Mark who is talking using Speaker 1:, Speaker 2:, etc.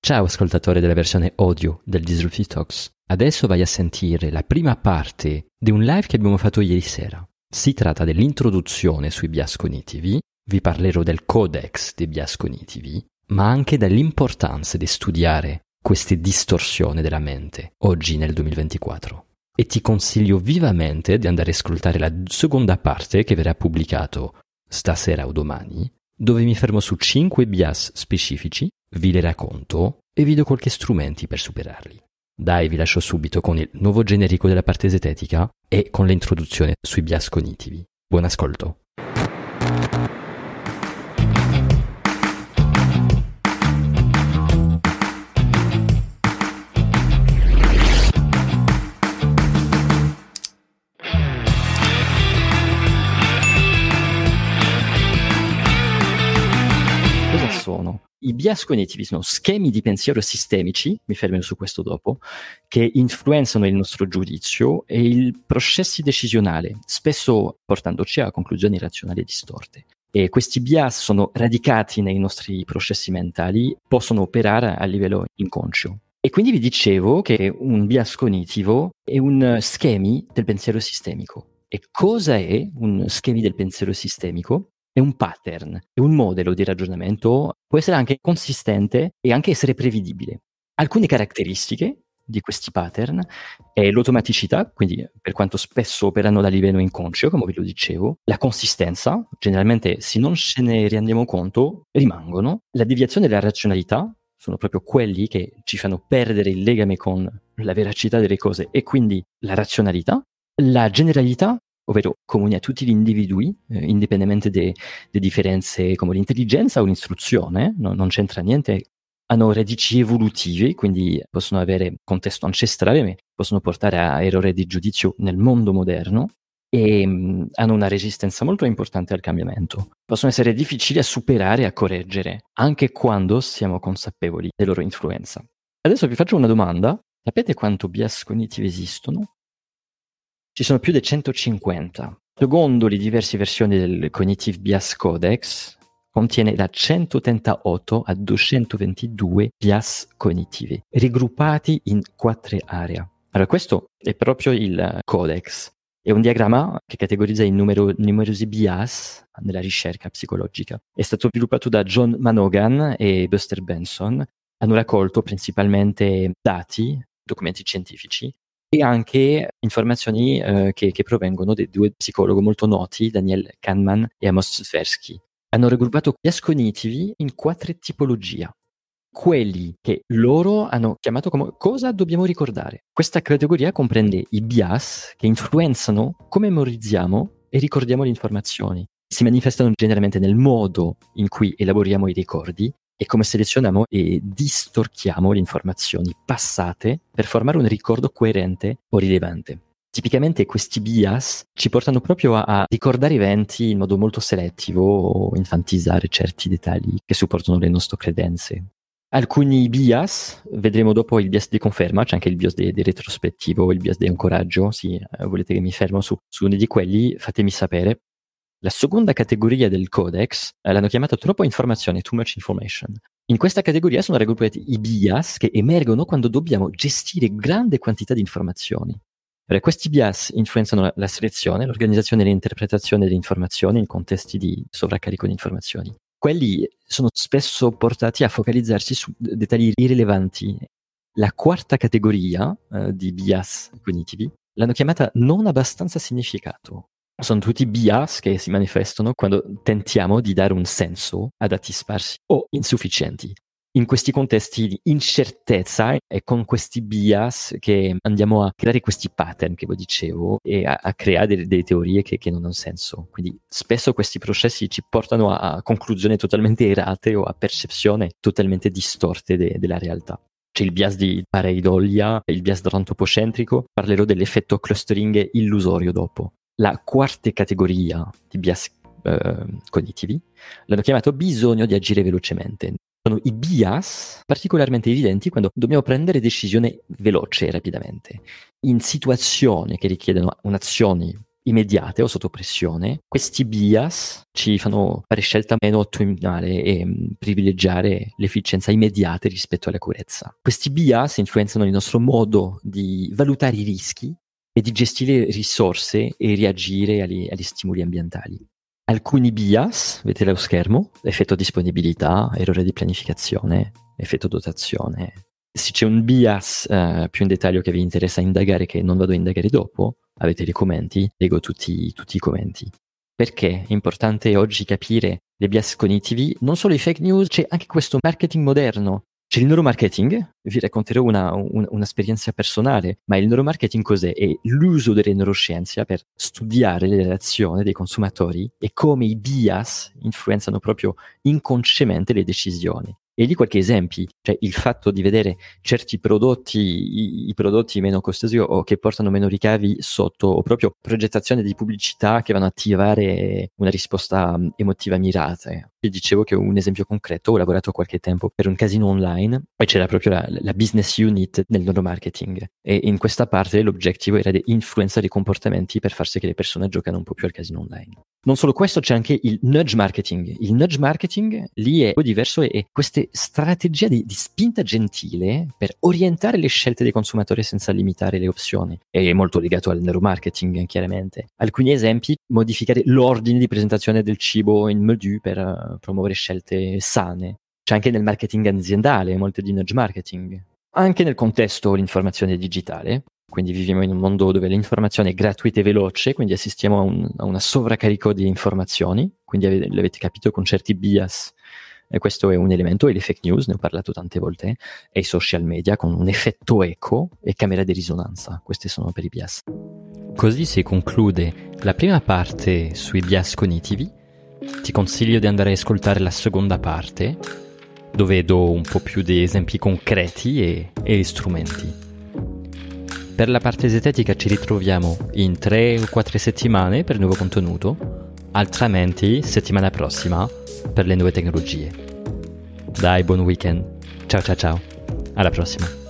Speaker 1: Ciao ascoltatore della versione audio del Disruptive Talks. Adesso vai a sentire la prima parte di un live che abbiamo fatto ieri sera. Si tratta dell'introduzione sui bias cognitivi, vi parlerò del codex dei bias cognitivi, ma anche dell'importanza di studiare queste distorsioni della mente oggi nel 2024. E ti consiglio vivamente di andare a ascoltare la seconda parte che verrà pubblicato stasera o domani, dove mi fermo su 5 bias specifici, vi le racconto e vi do qualche strumenti per superarli. Dai, vi lascio subito con il nuovo generico della parte esetetica e con l'introduzione sui bias cognitivi. Buon ascolto. Cosa sono? I bias cognitivi sono schemi di pensiero sistemici, mi fermerò su questo dopo, che influenzano il nostro giudizio e i processi decisionali, spesso portandoci a conclusioni razionali distorte. E questi bias sono radicati nei nostri processi mentali, possono operare a livello inconscio. E quindi vi dicevo che un bias cognitivo è un schemi del pensiero sistemico. E cosa è un schemi del pensiero sistemico? È un pattern, è un modello di ragionamento, può essere anche consistente e anche essere prevedibile. Alcune caratteristiche di questi pattern è l'automaticità, quindi per quanto spesso operano da livello inconscio, come ve lo dicevo, la consistenza, generalmente se non ce ne rendiamo conto, rimangono, la deviazione della razionalità, sono proprio quelli che ci fanno perdere il legame con la veracità delle cose e quindi la generalità, ovvero comuni a tutti gli individui, indipendentemente dalle differenze come l'intelligenza o l'istruzione, non c'entra niente, hanno radici evolutive, quindi possono avere contesto ancestrale, ma possono portare a errori di giudizio nel mondo moderno e hanno una resistenza molto importante al cambiamento. Possono essere difficili a superare e a correggere, anche quando siamo consapevoli della loro influenza. Adesso vi faccio una domanda. Sapete quanto bias cognitivi esistono? Ci sono più di 150. Secondo le diverse versioni del Cognitive Bias Codex, contiene da 138 a 222 bias cognitivi, raggruppati in 4 aree. Allora, questo è proprio il codex. È un diagramma che categorizza i numerosi bias nella ricerca psicologica. È stato sviluppato da John Manogan e Buster Benson. Hanno raccolto principalmente dati, documenti scientifici, e anche informazioni che provengono dai 2 psicologi molto noti, Daniel Kahneman e Amos Tversky. Hanno raggruppato bias cognitivi in 4 tipologie. Quelli che loro hanno chiamato come cosa dobbiamo ricordare. Questa categoria comprende i bias che influenzano come memorizziamo e ricordiamo le informazioni. Si manifestano generalmente nel modo in cui elaboriamo i ricordi e come selezioniamo e distorchiamo le informazioni passate per formare un ricordo coerente o rilevante. Tipicamente questi bias ci portano proprio a ricordare eventi in modo molto selettivo o infantilizzare certi dettagli che supportano le nostre credenze. Alcuni bias, vedremo dopo il bias di conferma, c'è anche il bias di retrospettivo, il bias di ancoraggio, se volete che mi fermo su uno di quelli, fatemi sapere. La seconda categoria del codex l'hanno chiamata troppo informazione, too much information. In questa categoria sono raggruppati i bias che emergono quando dobbiamo gestire grande quantità di informazioni. Allora, questi bias influenzano la selezione, l'organizzazione e l'interpretazione delle informazioni in contesti di sovraccarico di informazioni. Quelli sono spesso portati a focalizzarsi su dettagli irrilevanti. La quarta categoria di bias cognitivi l'hanno chiamata non abbastanza significato. Sono tutti bias che si manifestano quando tentiamo di dare un senso a dati sparsi o insufficienti. In questi contesti di incertezza è con questi bias che andiamo a creare questi pattern che vi dicevo e a creare delle teorie che non hanno senso. Quindi spesso questi processi ci portano a conclusioni totalmente errate o a percezioni totalmente distorte della realtà. C'è il bias di pareidolia, il bias antropocentrico, parlerò dell'effetto clustering illusorio dopo. La quarta categoria di bias cognitivi l'hanno chiamato bisogno di agire velocemente. Sono i bias particolarmente evidenti quando dobbiamo prendere decisioni veloci e rapidamente, in situazioni che richiedono un'azione immediate o sotto pressione, questi bias ci fanno fare scelta meno ottimale e privilegiare l'efficienza immediata rispetto all'accurezza. Questi bias influenzano il nostro modo di valutare i rischi e di gestire risorse e reagire agli stimoli ambientali. Alcuni bias, vedete allo schermo, effetto disponibilità, errore di pianificazione, effetto dotazione. Se c'è un bias più in dettaglio che vi interessa indagare, che non vado a indagare dopo, avete dei commenti, leggo tutti i commenti. Perché è importante oggi capire le bias cognitivi, non solo i fake news, c'è anche questo marketing moderno. C'è il neuromarketing, vi racconterò un'esperienza personale, ma il neuromarketing cos'è? È l'uso delle neuroscienze per studiare le reazioni dei consumatori e come i bias influenzano proprio inconsciamente le decisioni. E di qualche esempio, cioè il fatto di vedere certi prodotti, i prodotti meno costosi o che portano meno ricavi sotto, o proprio progettazione di pubblicità che vanno a attivare una risposta emotiva mirata. Vi dicevo che un esempio concreto, ho lavorato qualche tempo per un casino online e c'era proprio la business unit nel neuromarketing e in questa parte l'obiettivo era di influenzare i comportamenti per far sì che le persone giocano un po' più al casino online. Non solo questo, c'è anche il nudge marketing. Il nudge marketing lì è un po' diverso, è questa strategia di spinta gentile per orientare le scelte dei consumatori senza limitare le opzioni. È molto legato al neuromarketing, chiaramente. Alcuni esempi: modificare l'ordine di presentazione del cibo in menu per promuovere scelte sane. C'è anche nel marketing aziendale molto di nudge marketing. Anche nel contesto dell'informazione digitale. Quindi viviamo in un mondo dove l'informazione è gratuita e veloce, quindi assistiamo a una sovraccarico di informazioni, quindi l'avete capito, con certi bias, e questo è un elemento. E le fake news, ne ho parlato tante volte, e i social media con un effetto eco e camera di risonanza. Questi sono per i bias. Così si conclude la prima parte sui bias cognitivi. Ti consiglio di andare a ascoltare la seconda parte, dove do un po' più di esempi concreti e strumenti. Per la parte estetica ci ritroviamo in 3 o 4 settimane per il nuovo contenuto, altrimenti settimana prossima per le nuove tecnologie. Dai, buon weekend. Ciao ciao ciao. Alla prossima.